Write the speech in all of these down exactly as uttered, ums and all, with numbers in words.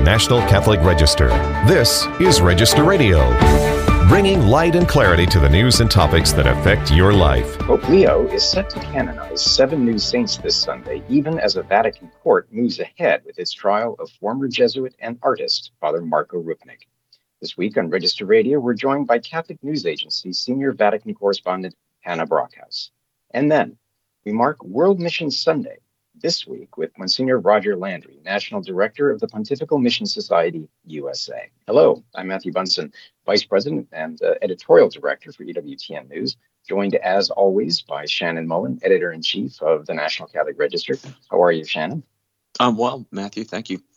National Catholic Register. This is Register Radio, bringing light and clarity to the news and topics that affect your life. Pope Leo is set to canonize seven new saints this Sunday, even as a Vatican court moves ahead with its trial of former Jesuit and artist, Father Marco Rupnik. This week on Register Radio, we're joined by Catholic News Agency senior Vatican correspondent Hannah Brockhouse. And then we mark World Mission Sunday this week with Monsignor Roger Landry, National Director of the Pontifical Mission Society, U S A. Hello, I'm Matthew Bunson, Vice President and uh, Editorial Director for E W T N News, joined as always by Shannon Mullen, Editor-in-Chief of the National Catholic Register. How are you, Shannon? Um, well, Matthew, thank you.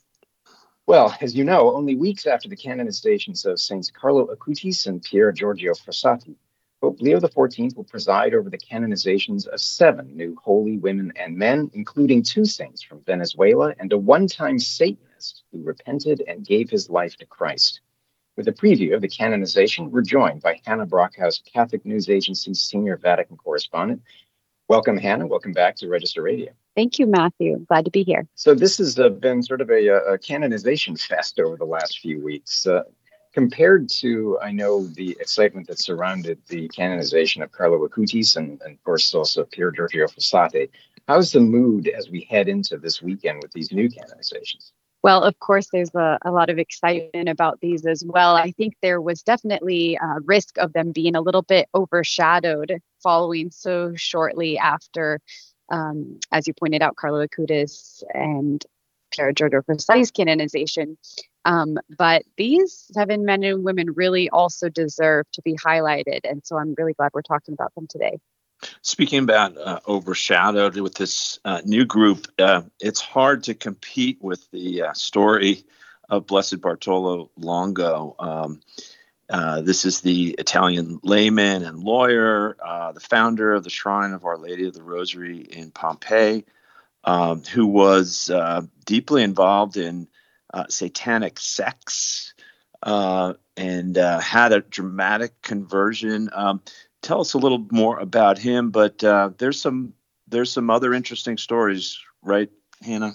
Well, as you know, only weeks after the canonizations of Saints Carlo Acutis and Pier Giorgio Frassati, Pope Leo the fourteenth will preside over the canonizations of seven new holy women and men, including two saints from Venezuela and a one-time Satanist who repented and gave his life to Christ. With a preview of the canonization, we're joined by Hannah Brockhouse, Catholic News Agency senior Vatican correspondent. Welcome, Hannah. Welcome back to Register Radio. Thank you, Matthew. Glad to be here. So this has uh, been sort of a, a canonization fest over the last few weeks. Uh, Compared to, I know, the excitement that surrounded the canonization of Carlo Acutis and, and of course, also Pier Giorgio Frassati, how's the mood as we head into this weekend with these new canonizations? Well, of course, there's a, a lot of excitement about these as well. I think there was definitely a risk of them being a little bit overshadowed following so shortly after, um, as you pointed out, Carlo Acutis and Pier Giorgio Frassati's canonization. Um, but these seven men and women really also deserve to be highlighted. And so I'm really glad we're talking about them today. Speaking about uh, overshadowed with this uh, new group, uh, it's hard to compete with the uh, story of Blessed Bartolo Longo. Um, uh, this is the Italian layman and lawyer, uh, the founder of the Shrine of Our Lady of the Rosary in Pompeii, um, who was uh, deeply involved in Uh, satanic sex, uh, and uh, had a dramatic conversion. Um, tell us a little more about him, but uh, there's some there's some other interesting stories, right, Hannah?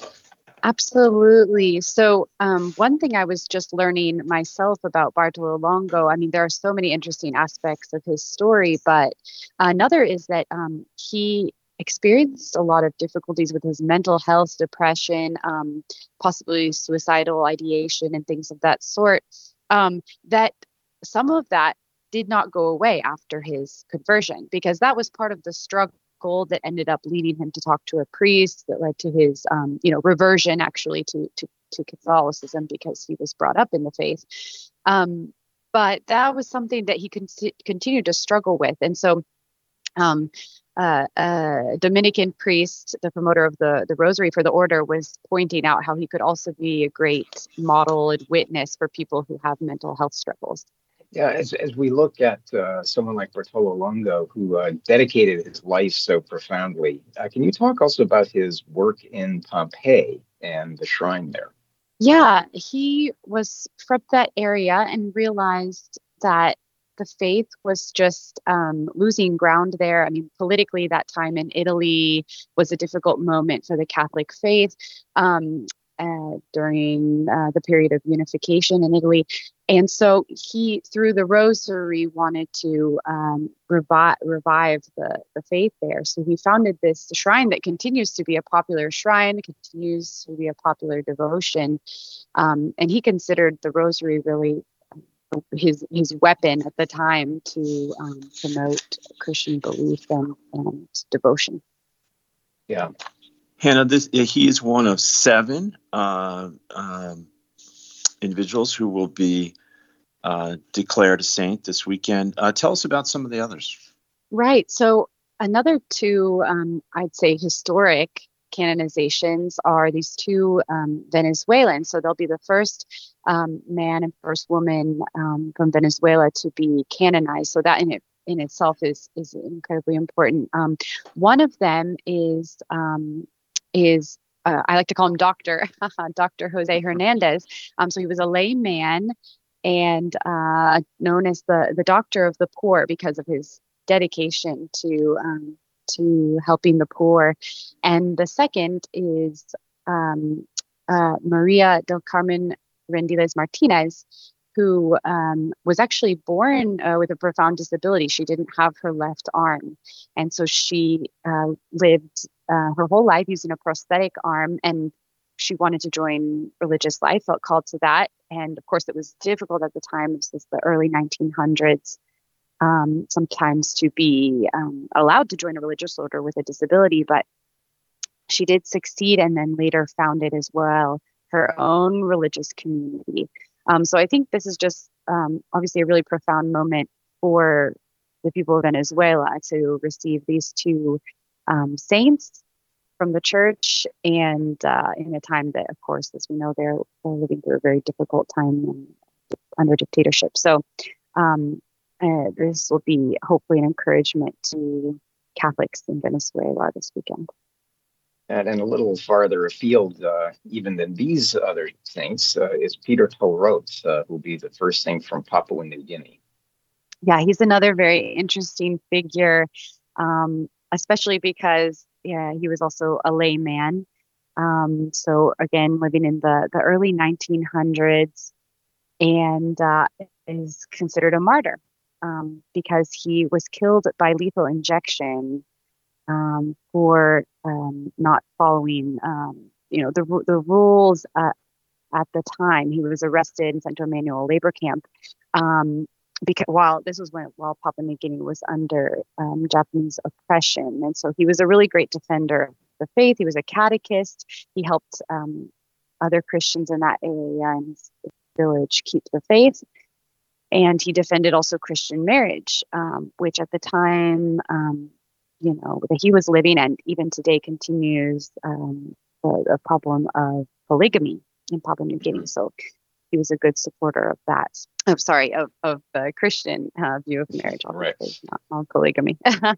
Absolutely. So um, one thing I was just learning myself about Bartolo Longo, I mean, there are so many interesting aspects of his story, but another is that um, he experienced a lot of difficulties with his mental health, depression, um, possibly suicidal ideation and things of that sort, um, that some of that did not go away after his conversion, because that was part of the struggle that ended up leading him to talk to a priest, that led to his, um, you know, reversion actually to, to, to Catholicism, because he was brought up in the faith. Um, but that was something that he con- continued to struggle with. And so um, Uh, a Dominican priest, the promoter of the, the Rosary for the Order, was pointing out how he could also be a great model and witness for people who have mental health struggles. Yeah, as as we look at uh, someone like Bartolo Longo, who uh, dedicated his life so profoundly, uh, can you talk also about his work in Pompeii and the shrine there? Yeah, he was from that area and realized that the faith was just um, losing ground there. I mean, politically, that time in Italy was a difficult moment for the Catholic faith um, uh, during uh, the period of unification in Italy. And so he, through the Rosary, wanted to um, revive, revive the, the faith there. So he founded this shrine that continues to be a popular shrine, continues to be a popular devotion. Um, and he considered the Rosary really his his weapon at the time to um, promote Christian belief and, and devotion. Yeah. Hannah, this he is one of seven uh, um, individuals who will be uh, declared a saint this weekend. Uh, tell us about some of the others. Right. So another two, um, I'd say, historic canonizations are these two um, Venezuelans. So they'll be the first um, man and first woman um, from Venezuela to be canonized. So that in it in itself is is incredibly important. Um, one of them is um, is uh, I like to call him Doctor Doctor Jose Hernandez. Um, so he was a layman and uh, known as the the doctor of the poor because of his dedication to um, to helping the poor. And the second is um, uh, Maria del Carmen Rendiles Martinez, who um, was actually born uh, with a profound disability. She didn't have her left arm. And so she uh, lived uh, her whole life using a prosthetic arm, and she wanted to join religious life, felt called to that. And of course, it was difficult at the time. This was the early nineteen hundreds, um, sometimes to be um, allowed to join a religious order with a disability. But she did succeed, and then later founded as well her own religious community. Um, so I think this is just um, obviously a really profound moment for the people of Venezuela to receive these two um, saints from the church, and uh, in a time that, of course, as we know, they're, they're living through a very difficult time and under dictatorship. So um, uh, this will be hopefully an encouragement to Catholics in Venezuela this weekend. And, and a little farther afield, uh, even than these other saints, uh, is Peter Tolroth, uh, who will be the first saint from Papua New Guinea. Yeah, he's another very interesting figure, um, especially because yeah, he was also a layman. Um, so again, living in the, the early nineteen hundreds, and uh, is considered a martyr um, because he was killed by lethal injection um, for um, not following, um, you know, the the rules uh, at the time. He was arrested and sent to a manual labor camp. Um, because while this was when while Papua New Guinea was under um, Japanese oppression, and so he was a really great defender of the faith. He was a catechist. He helped um, other Christians in that area and his village keep the faith, and he defended also Christian marriage, um, which at the time, um, you know, that he was living, and even today continues um, the, the problem of polygamy in Papua New Guinea. So he was a good supporter of that. Oh, sorry, of of the Christian uh, view of marriage, obviously, right. not, not polygamy.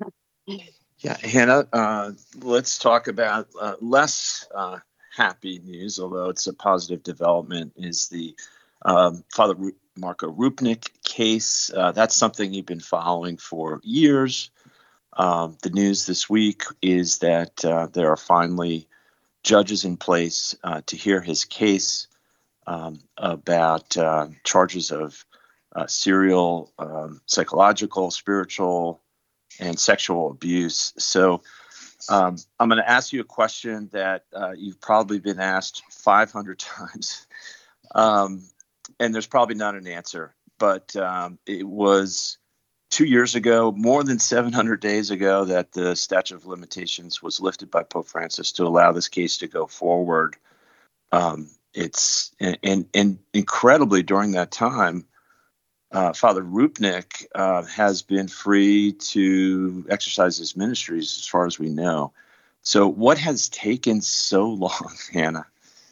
Yeah, Hannah, uh, let's talk about uh, less uh, happy news, although it's a positive development, is the um, Father Ru- Marko Rupnik case. Uh, that's something you've been following for years. Um, the news this week is that uh, there are finally judges in place uh, to hear his case. Um, about uh, charges of uh, serial um, psychological, spiritual, and sexual abuse. So um, I'm going to ask you a question that uh, you've probably been asked five hundred times, um, and there's probably not an answer. But um, it was two years ago, more than seven hundred days ago, that the statute of limitations was lifted by Pope Francis to allow this case to go forward. Um, It's and, and, and incredibly during that time, uh, Father Rupnik uh, has been free to exercise his ministries as far as we know. So what has taken so long, Hannah?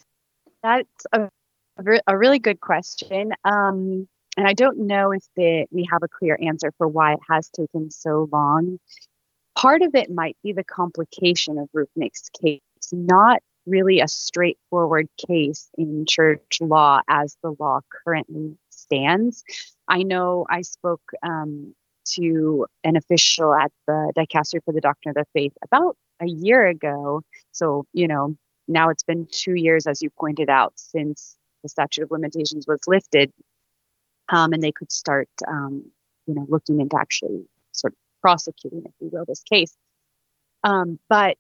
That's a, a really good question. Um, and I don't know if the, we have a clear answer for why it has taken so long. Part of it might be the complication of Rupnik's case, not really a straightforward case in church law as the law currently stands. I know I spoke um, to an official at the Dicastery for the Doctrine of the Faith about a year ago. So, you know, now it's been two years, as you pointed out, since the statute of limitations was lifted, um, and they could start, um, you know, looking into actually sort of prosecuting, if you will, this case. Um, but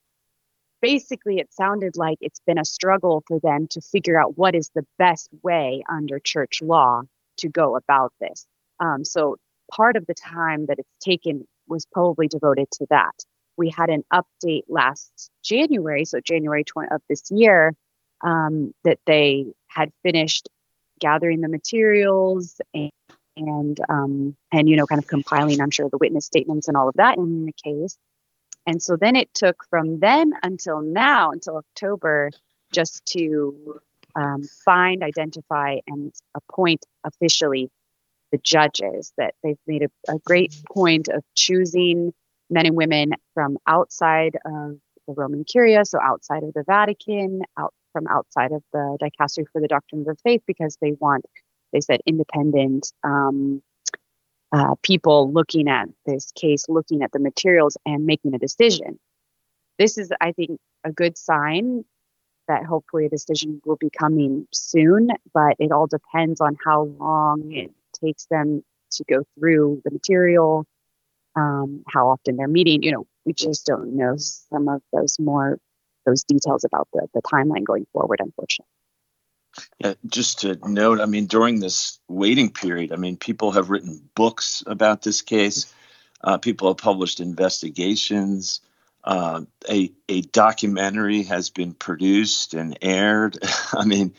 basically, it sounded like it's been a struggle for them to figure out what is the best way under church law to go about this. Um, so part of the time that it's taken was probably devoted to that. We had an update last January, so January twentieth of this year, um, that they had finished gathering the materials and and um, and you know, kind of compiling, I'm sure, the witness statements and all of that in the case. And so then it took from then until now, until October, just to um, find, identify, and appoint officially the judges. That they've made a, a great point of choosing men and women from outside of the Roman Curia, so outside of the Vatican, out from outside of the Dicastery for the Doctrine of the Faith, because they want, they said, independent um, Uh, people looking at this case, looking at the materials and making a decision. This is, I think, a good sign that hopefully a decision will be coming soon, but it all depends on how long it takes them to go through the material, um, how often they're meeting. You know, we just don't know some of those more, those details about the, the timeline going forward, unfortunately. Yeah, just to note, I mean, during this waiting period, I mean, people have written books about this case. Uh, people have published investigations. Uh, a a documentary has been produced and aired. I mean,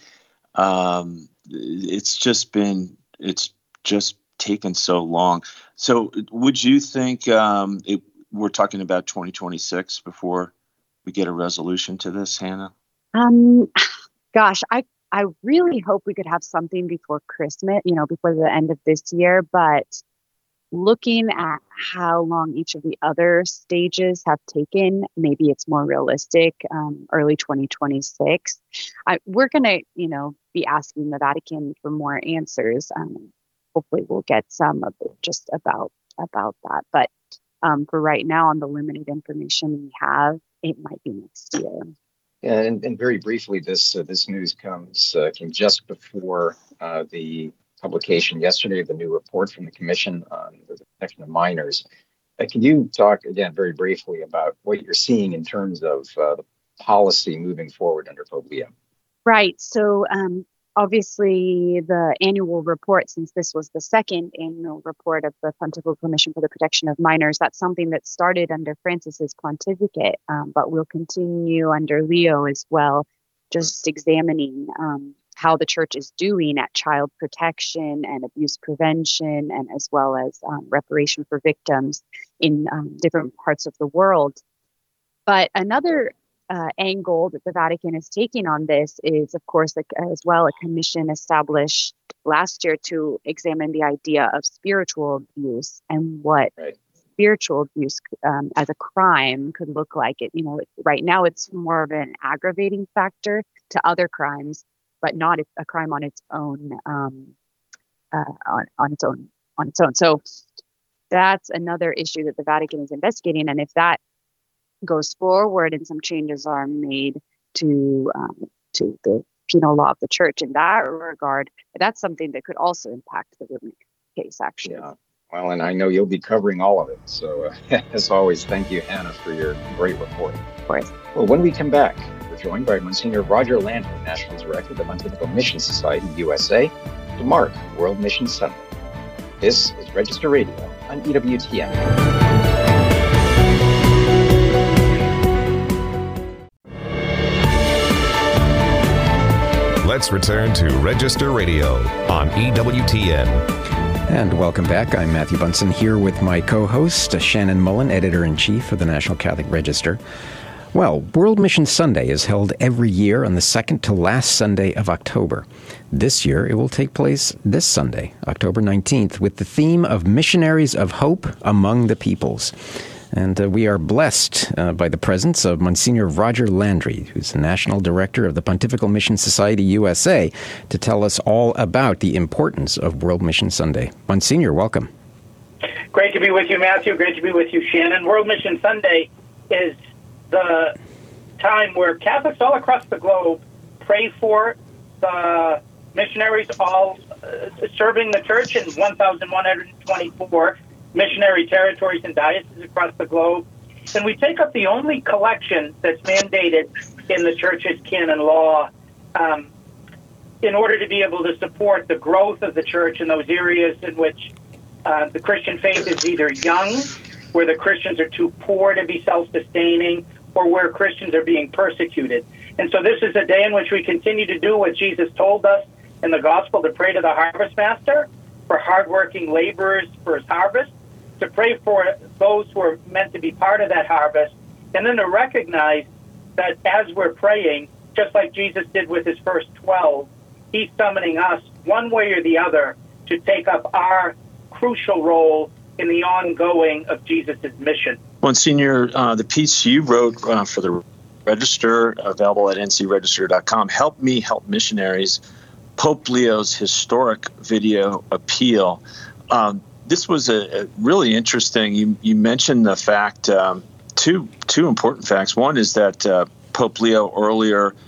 um, it's just been it's just taken so long. So, would you think um, it, we're talking about twenty twenty-six before we get a resolution to this, Hannah? Um, gosh, I. I really hope we could have something before Christmas, you know, before the end of this year. But looking at how long each of the other stages have taken, maybe it's more realistic, um, early twenty twenty-six. I, we're going to, you know, be asking the Vatican for more answers. Um, hopefully we'll get some of it just about, about that. But um, for right now, on the limited information we have, it might be next year. And, and very briefly, this uh, this news comes uh, came just before uh, the publication yesterday of the new report from the Commission on the Protection of Minors. Uh, can you talk again very briefly about what you're seeing in terms of uh, the policy moving forward under Pope Leo? Right. So um, obviously, the annual report, since this was the second annual report of the Pontifical Commission for the Protection of Minors, that's something that started under Francis's pontificate, um, but will continue under Leo as well, just examining um, how the church is doing at child protection and abuse prevention, and as well as um, reparation for victims in um, different parts of the world. But another Uh, angle that the Vatican is taking on this is, of course, like, as well, a commission established last year to examine the idea of spiritual abuse and what right. spiritual abuse um, as a crime could look like. It, you know, right now it's more of an aggravating factor to other crimes, but not a crime on its own. Um, uh, on, on its own. On its own. So that's another issue that the Vatican is investigating, and if that goes forward and some changes are made to um, to the penal law of the church in that regard, that's something that could also impact the Rubnik case, actually. Yeah. Well, and I know you'll be covering all of it. So, uh, as always, thank you, Hannah, for your great report. Of course. Well, when we come back, we're joined by Monsignor Roger Landry, National Director of the Pontifical Mission Society, U S A, to mark World Mission Sunday. This is Register Radio on E W T N. Let's return to Register Radio on E W T N. And welcome back. I'm Matthew Bunson here with my co-host, Shannon Mullen, Editor-in-Chief of the National Catholic Register. Well, World Mission Sunday is held every year on the second to last Sunday of October. This year, it will take place this Sunday, October nineteenth, with the theme of Missionaries of Hope Among the Peoples. And uh, we are blessed uh, by the presence of Monsignor Roger Landry, who's the National Director of the Pontifical Mission Society U S A, to tell us all about the importance of World Mission Sunday. Monsignor, welcome. Great to be with you, Matthew. Great to be with you, Shannon. World Mission Sunday is the time where Catholics all across the globe pray for the missionaries all uh, serving the church in one thousand one hundred twenty-four missionary territories and dioceses across the globe. And we take up the only collection that's mandated in the church's canon law um, in order to be able to support the growth of the church in those areas in which uh, the Christian faith is either young, where the Christians are too poor to be self-sustaining, or where Christians are being persecuted. And so this is a day in which we continue to do what Jesus told us in the gospel, to pray to the harvest master for hardworking laborers for his harvest, to pray for those who are meant to be part of that harvest, and then to recognize that as we're praying, just like Jesus did with his first twelve, he's summoning us one way or the other to take up our crucial role in the ongoing of Jesus' mission. Monsignor, uh, the piece you wrote uh, for the Register, available at n c register dot com, Help Me Help Missionaries, Pope Leo's historic video appeal. Um, this was a, a really interesting. You, you mentioned the fact, um, two two important facts. One is that uh, Pope Leo earlier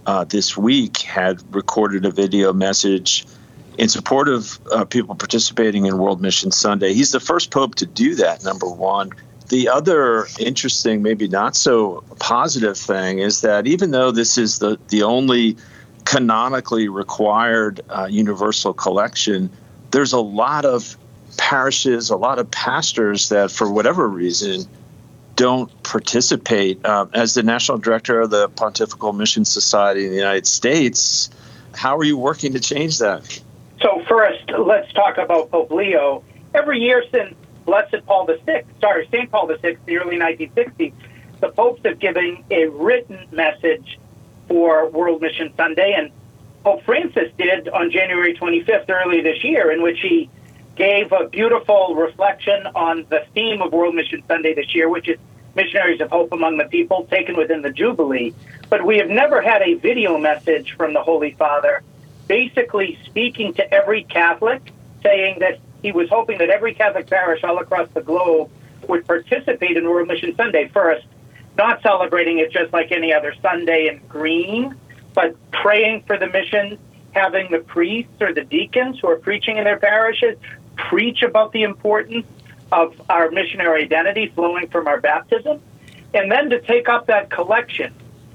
uh, this week had recorded a video message in support of uh, people participating in World Mission Sunday. He's the first pope to do that, number one. The other interesting, maybe not so positive thing is that even though this is the, the only canonically required uh, universal collection, there's a lot of parishes, a lot of pastors that, for whatever reason, don't participate. Uh, as the national director of the Pontifical Mission Society in the United States, how are you working to change that? So first, let's talk about Pope Leo. Every year since Blessed Paul the Sixth, sorry, Saint Paul the Sixth, the early nineteen sixties, the popes have given a written message for World Mission Sunday, and Pope Francis did on January twenty-fifth early this year, in which he gave a beautiful reflection on the theme of World Mission Sunday this year, which is Missionaries of Hope Among the People, taken within the Jubilee. But we have never had a video message from the Holy Father basically speaking to every Catholic, saying that he was hoping that every Catholic parish all across the globe would participate in World Mission Sunday. First, not celebrating it just like any other Sunday in green, but praying for the mission, having the priests or the deacons who are preaching in their parishes preach about the importance of our missionary identity flowing from our baptism, and then to take up that collection.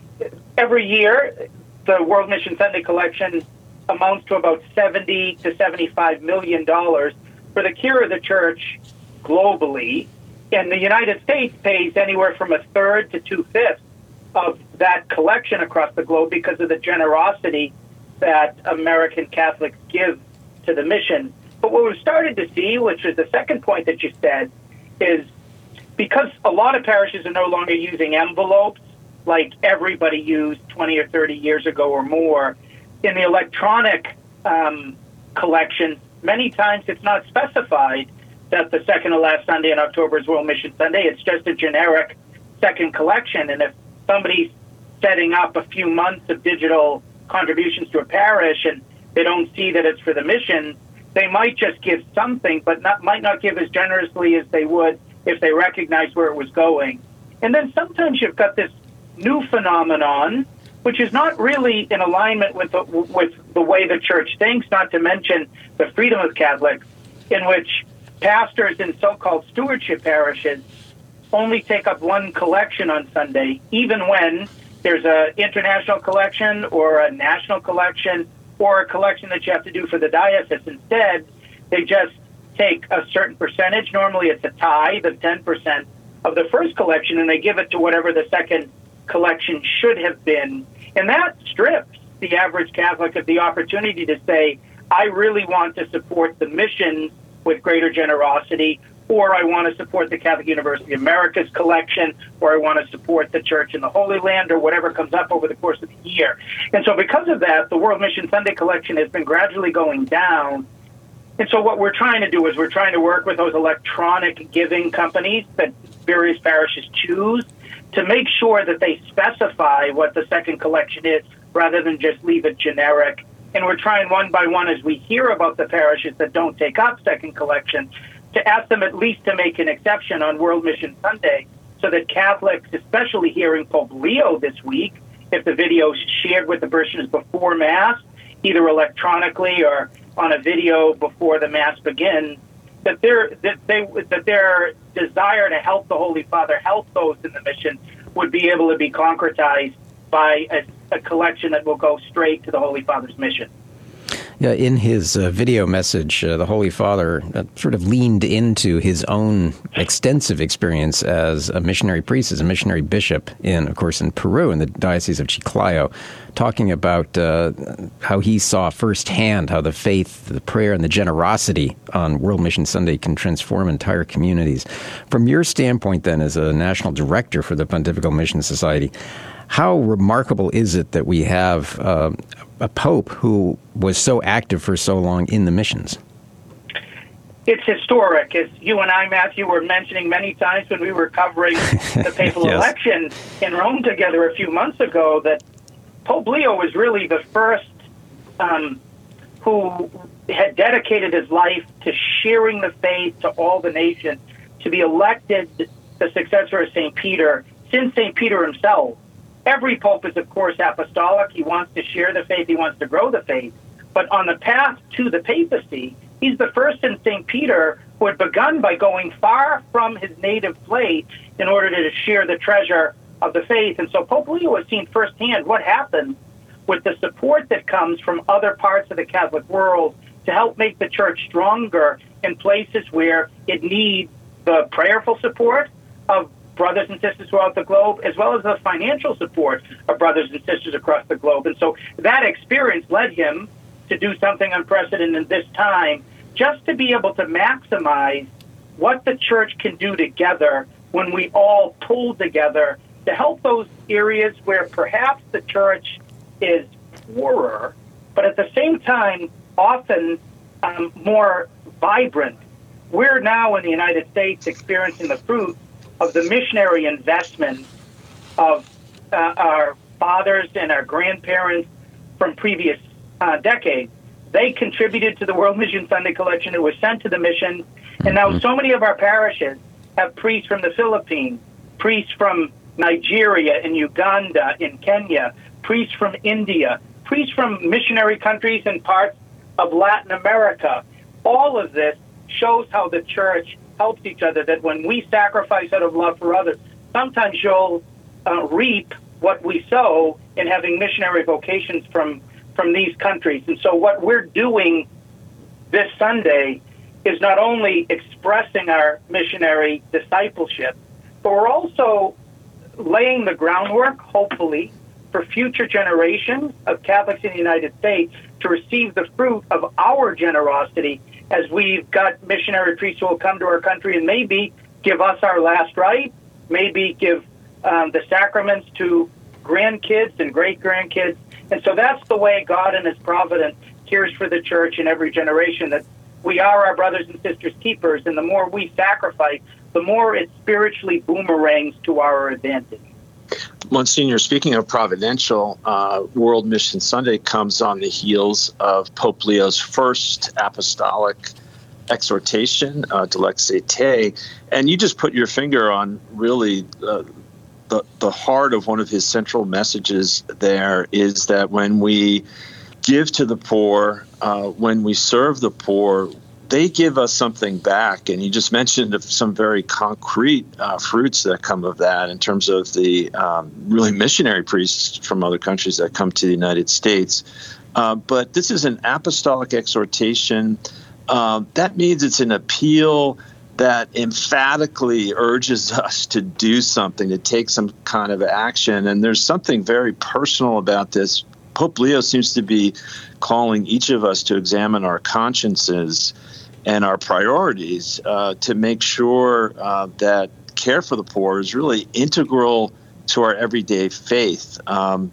Every year, the World Mission Sunday collection amounts to about seventy to seventy-five million dollars for the cure of the church globally, and the United States pays anywhere from a third to two-fifths of that collection across the globe because of the generosity that American Catholics give to the mission. But what we've started to see, which is the second point that you said, is because a lot of parishes are no longer using envelopes like everybody used twenty or thirty years ago or more, in the electronic um, collection, many times it's not specified that the second to last Sunday in October is World Mission Sunday. It's just a generic second collection. And if somebody's setting up a few months of digital contributions to a parish and they don't see that it's for the mission, they might just give something, but not, might not give as generously as they would if they recognize where it was going. And then sometimes you've got this new phenomenon, which is not really in alignment with the, with the way the church thinks, not to mention the freedom of Catholics, in which pastors in so-called stewardship parishes only take up one collection on Sunday, even when there's an international collection or a national collection or a collection that you have to do for the diocese. Instead, they just take a certain percentage, normally it's a tithe of ten percent of the first collection, and they give it to whatever the second collection should have been. And that strips the average Catholic of the opportunity to say, I really want to support the mission with greater generosity, or I want to support the Catholic University of America's collection, or I want to support the Church in the Holy Land, or whatever comes up over the course of the year. And so because of that, the World Mission Sunday collection has been gradually going down. And so what we're trying to do is we're trying to work with those electronic giving companies that various parishes choose to make sure that they specify what the second collection is rather than just leave it generic. And we're trying one by one, as we hear about the parishes that don't take up second collection, to ask them at least to make an exception on World Mission Sunday so that Catholics, especially hearing Pope Leo this week, if the video is shared with the parishioners before Mass, either electronically or on a video before the Mass begins, that their that they that their desire to help the Holy Father, help those in the mission, would be able to be concretized by a, a collection that will go straight to the Holy Father's mission. Yeah, in his uh, video message, uh, the Holy Father uh, sort of leaned into his own extensive experience as a missionary priest, as a missionary bishop in, of course, in Peru, in the Diocese of Chiclayo, talking about uh, how he saw firsthand how the faith, the prayer, and the generosity on World Mission Sunday can transform entire communities. From your standpoint, then, as a national director for the Pontifical Mission Society, how remarkable is it that we have uh, a pope who was so active for so long in the missions? It's historic, as you and I, Matthew, were mentioning many times when we were covering the papal yes. election in Rome together a few months ago, that Pope Leo was really the first um, who had dedicated his life to sharing the faith to all the nations, to be elected the successor of Saint Peter, since Saint Peter himself every pope is, of course, apostolic. He wants to share the faith. He wants to grow the faith. But on the path to the papacy, he's the first in Saint Peter who had begun by going far from his native place in order to share the treasure of the faith. And so Pope Leo has seen firsthand what happens with the support that comes from other parts of the Catholic world to help make the church stronger in places where it needs the prayerful support of brothers and sisters throughout the globe, as well as the financial support of brothers and sisters across the globe. And so that experience led him to do something unprecedented this time, just to be able to maximize what the church can do together when we all pull together to help those areas where perhaps the church is poorer, but at the same time often um, more vibrant. We're now in the United States experiencing the fruit of the missionary investment of uh, our fathers and our grandparents from previous uh, decades. They contributed to the World Mission Sunday collection. It was sent to the mission. And now so many of our parishes have priests from the Philippines, priests from Nigeria, in Uganda, in Kenya, priests from India, priests from missionary countries and parts of Latin America. All of this shows how the church helps each other, that when we sacrifice out of love for others, sometimes you'll uh, reap what we sow in having missionary vocations from, from these countries. And so what we're doing this Sunday is not only expressing our missionary discipleship, but we're also laying the groundwork, hopefully, for future generations of Catholics in the United States to receive the fruit of our generosity as we've got missionary priests who will come to our country and maybe give us our last rite, maybe give um, the sacraments to grandkids and great-grandkids. And so that's the way God in his providence cares for the church in every generation, that we are our brothers and sisters' keepers, and the more we sacrifice, the more it spiritually boomerangs to our advantage. Monsignor, speaking of providential, uh, World Mission Sunday comes on the heels of Pope Leo's first apostolic exhortation, uh, Dilexite Te, and you just put your finger on really uh, the, the heart of one of his central messages there, is that when we give to the poor, uh, when we serve the poor, they give us something back. And you just mentioned some very concrete uh, fruits that come of that in terms of the um, really missionary priests from other countries that come to the United States. Uh, but this is an apostolic exhortation. Um, that means it's an appeal that emphatically urges us to do something, to take some kind of action. And there's something very personal about this. Pope Leo seems to be calling each of us to examine our consciences and our priorities uh, to make sure uh, that care for the poor is really integral to our everyday faith. Um,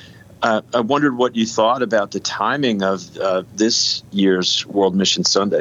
uh, I wondered what you thought about the timing of uh, this year's World Mission Sunday.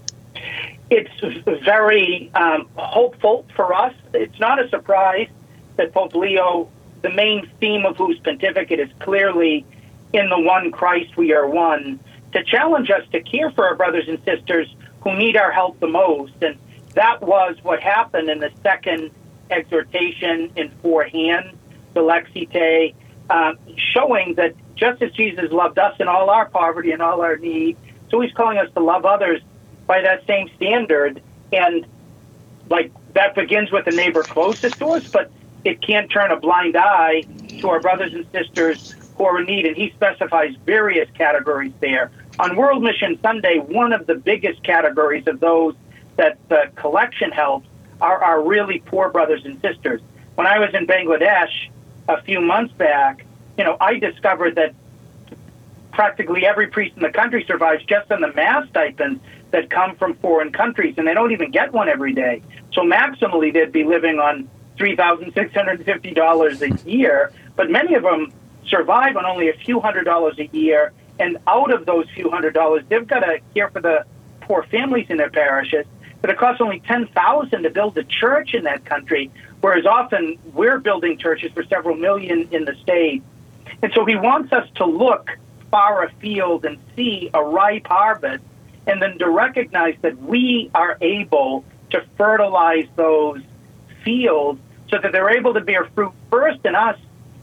It's very um, hopeful for us. It's not a surprise that Pope Leo, the main theme of whose pontificate is clearly in the one Christ we are one, to challenge us to care for our brothers and sisters who need our help the most. And that was what happened in the second exhortation in four hands, the Dilexite Te, uh, showing that just as Jesus loved us in all our poverty and all our need, so he's calling us to love others by that same standard. And like that begins with the neighbor closest to us, but it can't turn a blind eye to our brothers and sisters who are in need. And he specifies various categories there. On World Mission Sunday, one of the biggest categories of those that the collection helps are our really poor brothers and sisters. When I was in Bangladesh a few months back, you know, I discovered that practically every priest in the country survives just on the mass stipends that come from foreign countries, and they don't even get one every day. So maximally, they'd be living on three thousand six hundred fifty dollars a year, but many of them survive on only a few hundred dollars a year, and out of those few hundred dollars, they've got to care for the poor families in their parishes, but it costs only ten thousand dollars to build a church in that country, whereas often we're building churches for several million in the States. And so he wants us to look far afield and see a ripe harvest, and then to recognize that we are able to fertilize those fields so that they're able to bear fruit first in us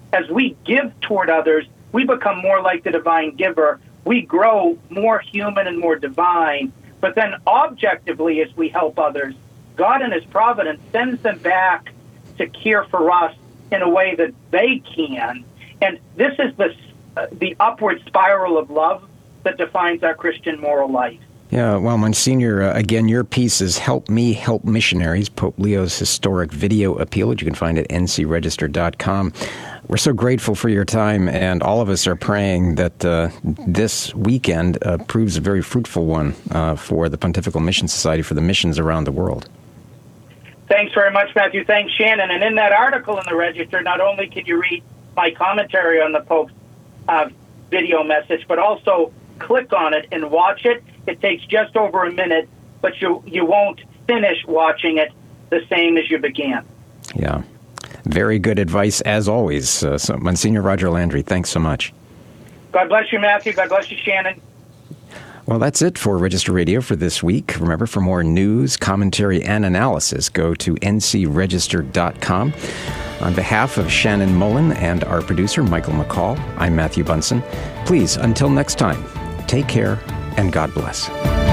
as we give toward others, we become more like the divine giver. We grow more human and more divine. But then objectively, as we help others, God in his providence sends them back to care for us in a way that they can. And this is the, uh, the upward spiral of love that defines our Christian moral life. Yeah, well, Monsignor, uh, again, your piece is Help Me, Help Missionaries, Pope Leo's Historic Video Appeal, which you can find at n c register dot com. We're so grateful for your time, and all of us are praying that uh, this weekend uh, proves a very fruitful one uh, for the Pontifical Mission Society, for the missions around the world. Thanks very much, Matthew. Thanks, Shannon. And in that article in the Register, not only can you read my commentary on the Pope's uh, video message, but also click on it and watch it. It takes just over a minute, but you you won't finish watching it the same as you began. Yeah. Very good advice, as always. Uh, so, Monsignor Roger Landry, thanks so much. God bless you, Matthew. God bless you, Shannon. Well, that's it for Register Radio for this week. Remember, for more news, commentary, and analysis, go to n c register dot com. On behalf of Shannon Mullen and our producer, Michael McCall, I'm Matthew Bunson. Please, until next time, take care and God bless.